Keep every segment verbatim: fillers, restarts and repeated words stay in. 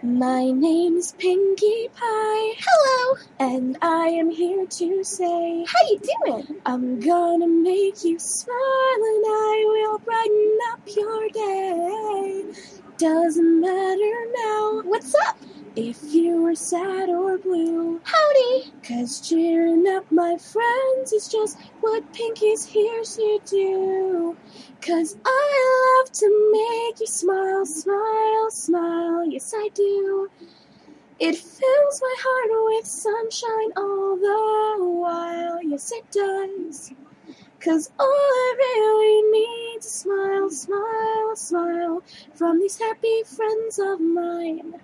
My name is Pinkie Pie. Hello. And I am here to say, How you doing? I'm gonna make you smile and I will brighten up your day. Doesn't matter now What's up? if you are sad or blue. Howdy. 'Cause cheering up my friends is just what Pinkie's here to do. 'Cause I love to make you smile, smile, smile, yes I do. It fills my heart with sunshine all the while, yes it does. 'Cause all I really need is a smile, smile, smile from these happy friends of mine.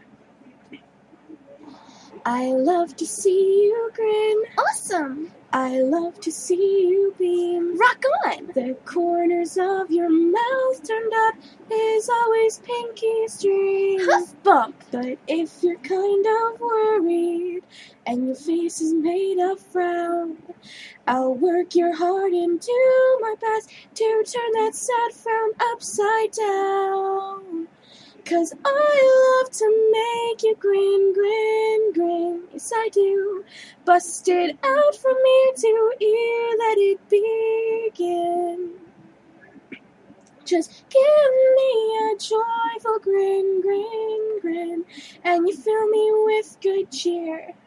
I love to see you grin. Awesome. I love to see you beam. Rock on. The corners of your mouth turned up is always Pinkie's dream. Huff bump. But if you're kind of worried and your face is made of frown, I'll work your heart and do my best to turn that sad frown upside down. 'Cause I love to make you grin, grin, grin, yes I do. Bust it out from ear to ear, let it begin. Just give me a joyful grin, grin, grin, and you fill me with good cheer.